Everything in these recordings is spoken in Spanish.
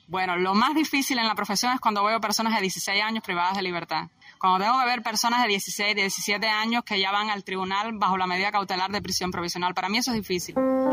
Bueno, lo más difícil en la profesión es cuando veo personas de 16 años privadas de libertad. Cuando tengo que ver personas de 16, de 17 años que ya van al tribunal bajo la medida cautelar de prisión provisional. Para mí eso es difícil.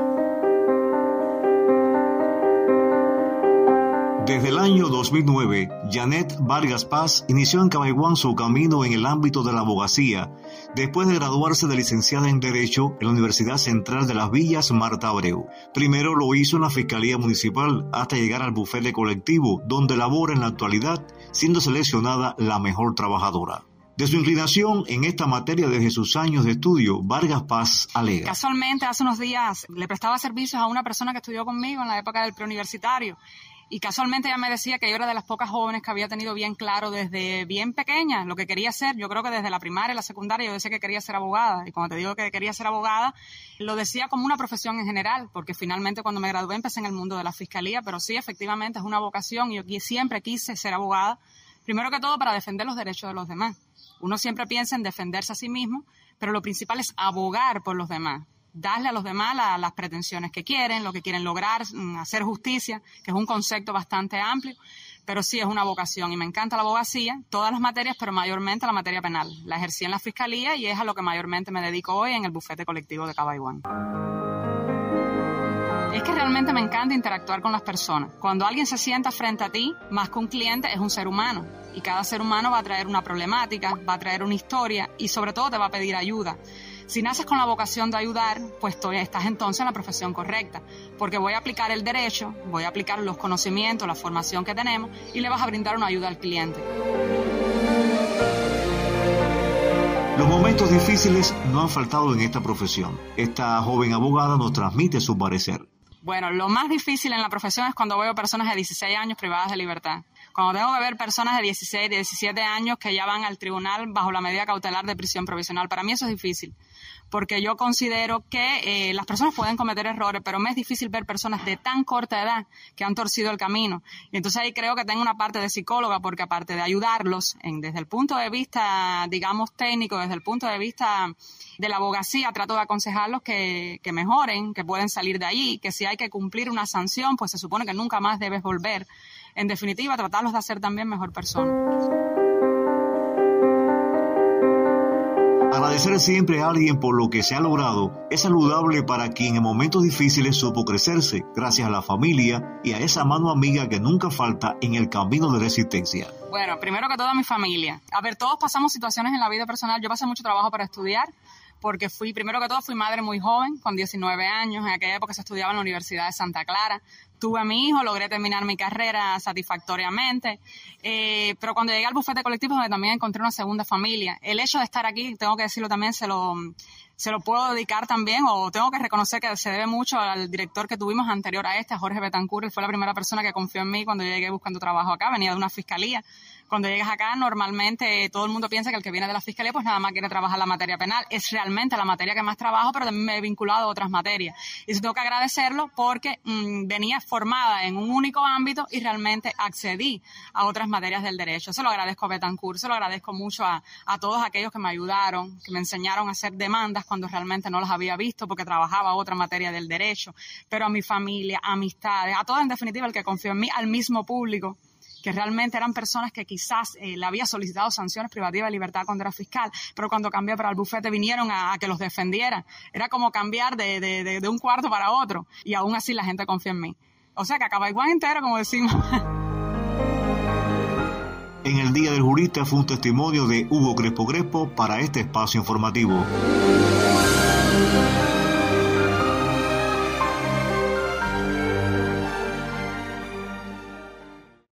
Desde el año 2009, Janet Vargas Paz inició en Cabaiguán su camino en el ámbito de la abogacía, después de graduarse de licenciada en Derecho en la Universidad Central de las Villas Marta Abreu. Primero lo hizo en la Fiscalía Municipal hasta llegar al bufete colectivo, donde labora en la actualidad, siendo seleccionada la mejor trabajadora. De su inclinación en esta materia desde sus años de estudio, Vargas Paz alega. Casualmente, hace unos días le prestaba servicios a una persona que estudió conmigo en la época del preuniversitario. Y casualmente ella me decía que yo era de las pocas jóvenes que había tenido bien claro desde bien pequeña lo que quería ser. Yo creo que desde la primaria y la secundaria yo decía que quería ser abogada. Y cuando te digo que quería ser abogada, lo decía como una profesión en general, porque finalmente cuando me gradué empecé en el mundo de la fiscalía, pero sí, efectivamente es una vocación y yo siempre quise ser abogada, primero que todo para defender los derechos de los demás. Uno siempre piensa en defenderse a sí mismo, pero lo principal es abogar por los demás. Darle a los demás las pretensiones que quieren, lo que quieren lograr, hacer justicia, que es un concepto bastante amplio, pero sí es una vocación y me encanta la abogacía, todas las materias, pero mayormente la materia penal. La ejercí en la fiscalía y es a lo que mayormente me dedico hoy en el bufete colectivo de Cabaiguán. Es que realmente me encanta interactuar con las personas. Cuando alguien se sienta frente a ti, más que un cliente, es un ser humano. Y cada ser humano va a traer una problemática, va a traer una historia y sobre todo te va a pedir ayuda. Si naces con la vocación de ayudar, pues estás entonces en la profesión correcta, porque voy a aplicar el derecho, voy a aplicar los conocimientos, la formación que tenemos y le vas a brindar una ayuda al cliente. Los momentos difíciles no han faltado en esta profesión. Esta joven abogada nos transmite su parecer. Bueno, lo más difícil en la profesión es cuando veo personas de 16 años privadas de libertad. Cuando tengo que ver personas de 16, de 17 años que ya van al tribunal bajo la medida cautelar de prisión provisional. Para mí eso es difícil, porque yo considero que las personas pueden cometer errores, pero me es difícil ver personas de tan corta edad que han torcido el camino. Y entonces ahí creo que tengo una parte de psicóloga, porque aparte de ayudarlos desde el punto de vista, digamos, técnico, desde el punto de vista de la abogacía, trato de aconsejarlos que mejoren, que pueden salir de allí, que si hay que cumplir una sanción, pues se supone que nunca más debes volver. En definitiva, tratarlos de hacer también mejor persona. Agradecer siempre a alguien por lo que se ha logrado es saludable para quien en momentos difíciles supo crecerse, gracias a la familia y a esa mano amiga que nunca falta en el camino de resistencia. Bueno, primero que todo a mi familia. A ver, todos pasamos situaciones en la vida personal. Yo pasé mucho trabajo para estudiar, porque primero que todo fui madre muy joven, con 19 años. En aquella época se estudiaba en la Universidad de Santa Clara. Tuve a mi hijo, logré terminar mi carrera satisfactoriamente, pero cuando llegué al bufete colectivo donde también encontré una segunda familia. El hecho de estar aquí, tengo que decirlo también, se lo puedo dedicar también, o tengo que reconocer que se debe mucho al director que tuvimos anterior a a Jorge Betancourt. Él fue la primera persona que confió en mí cuando yo llegué buscando trabajo acá, venía de una fiscalía. Cuando llegas acá, normalmente todo el mundo piensa que el que viene de la fiscalía pues nada más quiere trabajar la materia penal. Es realmente la materia que más trabajo, pero también me he vinculado a otras materias. Y tengo que agradecerlo porque venía formada en un único ámbito y realmente accedí a otras materias del derecho. Se lo agradezco a Betancourt, se lo agradezco mucho a todos aquellos que me ayudaron, que me enseñaron a hacer demandas cuando realmente no las había visto porque trabajaba otra materia del derecho, pero a mi familia, amistades, a todo en definitiva el que confió en mí, al mismo público, que realmente eran personas que quizás le había solicitado sanciones privativas de libertad cuando era fiscal, pero cuando cambié para el bufete vinieron a que los defendiera. Era como cambiar de un cuarto para otro, y aún así la gente confía en mí. O sea que a Cabaiguán entero, como decimos. En el Día del Jurista fue un testimonio de Hugo Crespo para este espacio informativo.